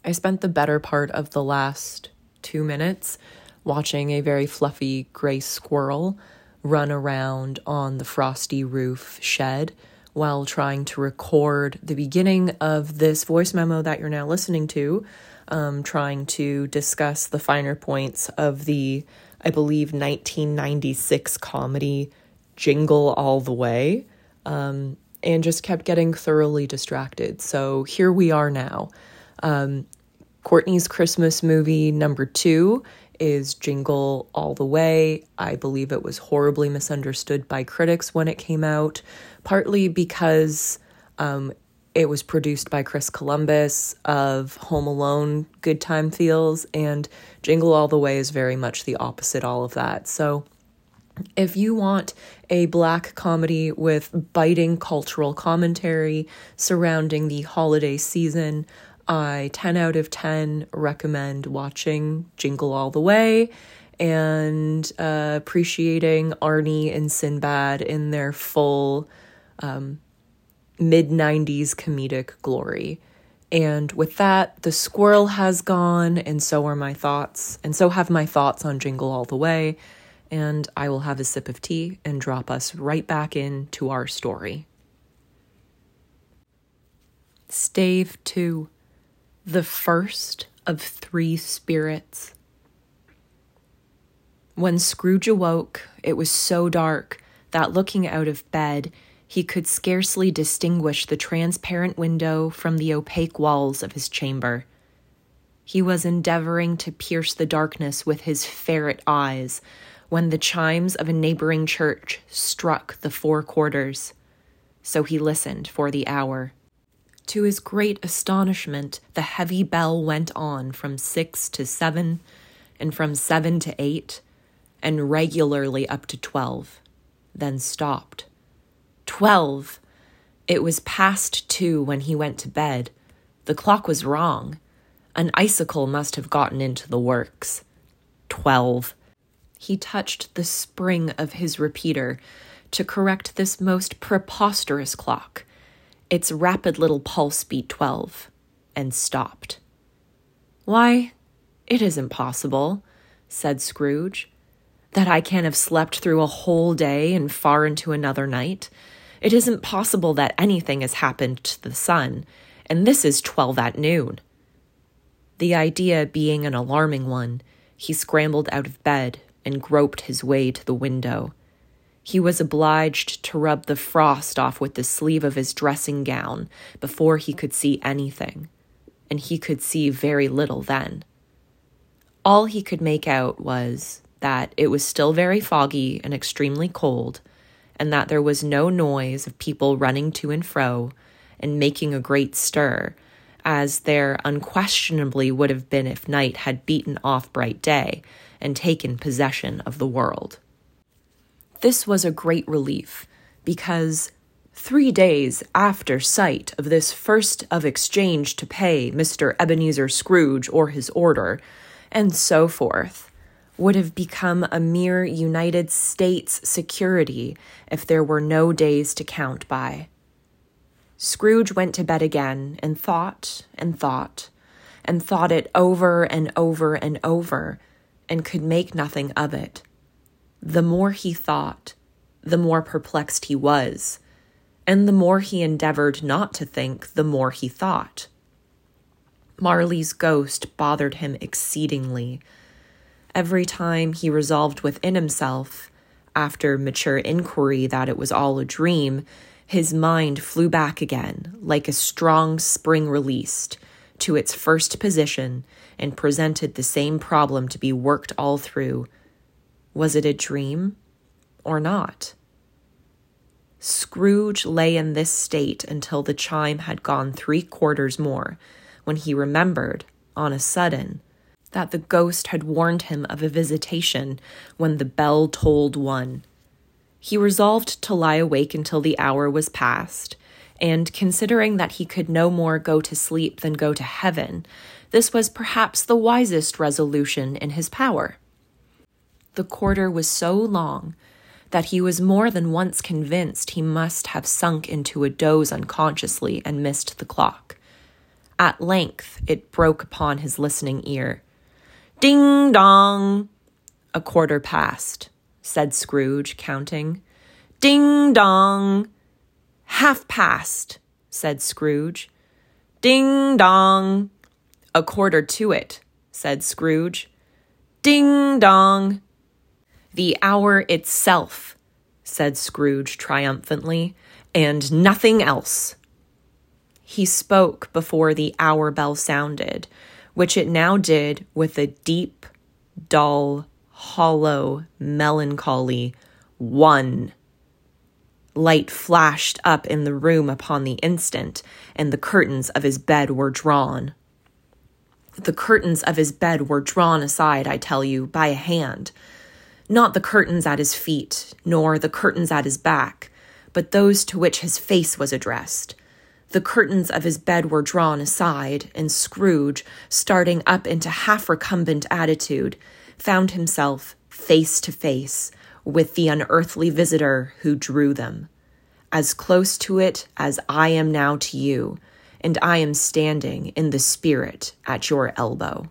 I spent the better part of the last 2 minutes watching a very fluffy gray squirrel run around on the frosty roof shed while trying to record the beginning of this voice memo that you're now listening to, trying to discuss the finer points of the, I believe, 1996 comedy Jingle All the Way, and just kept getting thoroughly distracted. So here we are now. Courtney's Christmas movie number 2 is Jingle All the Way. I believe it was horribly misunderstood by critics when it came out, partly because it was produced by Chris Columbus of Home Alone, Good Time Feels, and Jingle All the Way is very much the opposite all of that. So if you want a black comedy with biting cultural commentary surrounding the holiday season, I 10 out of 10 recommend watching Jingle All the Way and appreciating Arnie and Sinbad in their full mid-90s comedic glory. And with that, the squirrel has gone, and so are my thoughts, and so have my thoughts on Jingle All the Way, and I will have a sip of tea and drop us right back into our story. Stave 2. The first of 3 spirits. When Scrooge awoke, it was so dark that looking out of bed, he could scarcely distinguish the transparent window from the opaque walls of his chamber. He was endeavoring to pierce the darkness with his ferret eyes when the chimes of a neighboring church struck the 4 quarters. So he listened for the hour. To his great astonishment, the heavy bell went on from 6 to 7, and from 7 to 8, and regularly up to 12, then stopped. 12! It was past 2 when he went to bed. The clock was wrong. An icicle must have gotten into the works. 12. He touched the spring of his repeater to correct this most preposterous clock. Its rapid little pulse beat 12, and stopped. "Why, it isn't possible," said Scrooge, "that I can have slept through a whole day and far into another night. It isn't possible that anything has happened to the sun, and this is 12 at noon." The idea being an alarming one, he scrambled out of bed and groped his way to the window. He was obliged to rub the frost off with the sleeve of his dressing gown before he could see anything, and he could see very little then. All he could make out was that it was still very foggy and extremely cold, and that there was no noise of people running to and fro and making a great stir, as there unquestionably would have been if night had beaten off bright day and taken possession of the world. This was a great relief, because 3 days after sight of this first of exchange to pay Mr. Ebenezer Scrooge or his order, and so forth, would have become a mere United States security if there were no days to count by. Scrooge went to bed again and thought and thought, and thought it over and over and over, and could make nothing of it. The more he thought, the more perplexed he was, and the more he endeavored not to think, the more he thought. Marley's ghost bothered him exceedingly. Every time he resolved within himself, after mature inquiry, that it was all a dream, his mind flew back again, like a strong spring released, to its first position, and presented the same problem to be worked all through. Was it a dream or not? Scrooge lay in this state until the chime had gone 3 quarters more, when he remembered, on a sudden, that the ghost had warned him of a visitation when the bell tolled 1. He resolved to lie awake until the hour was past, and considering that he could no more go to sleep than go to heaven, this was perhaps the wisest resolution in his power. The quarter was so long that he was more than once convinced he must have sunk into a doze unconsciously and missed the clock. At length it broke upon his listening ear. "Ding dong!" "A quarter past," said Scrooge, counting. "Ding dong!" "Half past," said Scrooge. "Ding dong!" "A quarter to it," said Scrooge. "Ding dong!" "The hour itself," said Scrooge triumphantly, "and nothing else." He spoke before the hour bell sounded, which it now did with a deep, dull, hollow, melancholy 1. Light flashed up in the room upon the instant, and the curtains of his bed were drawn. The curtains of his bed were drawn aside, I tell you, by a hand. Not the curtains at his feet, nor the curtains at his back, but those to which his face was addressed. The curtains of his bed were drawn aside, and Scrooge, starting up into half-recumbent attitude, found himself face to face with the unearthly visitor who drew them, as close to it as I am now to you, and I am standing in the spirit at your elbow.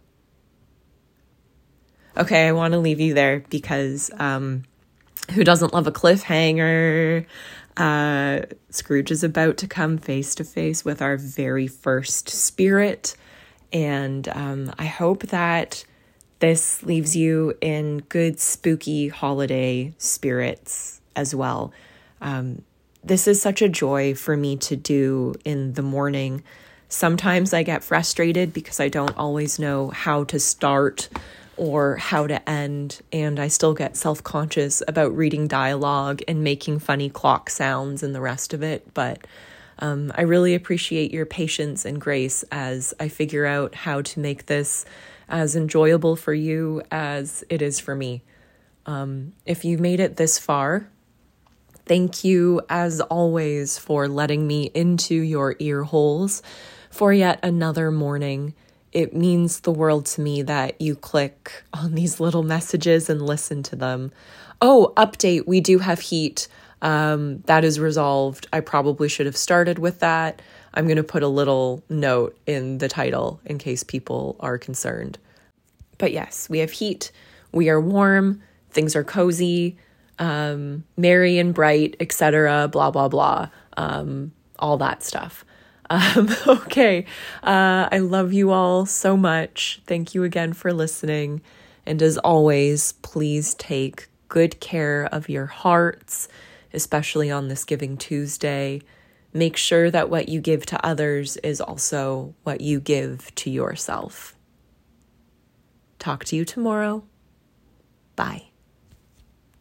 Okay, I want to leave you there because who doesn't love a cliffhanger? Scrooge is about to come face to face with our very first spirit, and I hope that this leaves you in good spooky holiday spirits as well. This is such a joy for me to do in the morning. Sometimes I get frustrated because I don't always know how to start or how to end, and I still get self-conscious about reading dialogue and making funny clock sounds and the rest of it, but I really appreciate your patience and grace as I figure out how to make this as enjoyable for you as it is for me. If you made it this far, thank you as always for letting me into your ear holes for yet another morning. It means the world to me that you click on these little messages and listen to them. Oh, update, we do have heat. That is resolved. I probably should have started with that. I'm going to put a little note in the title in case people are concerned. But yes, we have heat. We are warm. Things are cozy, merry and bright, etc. Blah, blah, blah. All that stuff. Okay. I love you all so much. Thank you again for listening. And as always, please take good care of your hearts, especially on this Giving Tuesday. Make sure that what you give to others is also what you give to yourself. Talk to you tomorrow. Bye.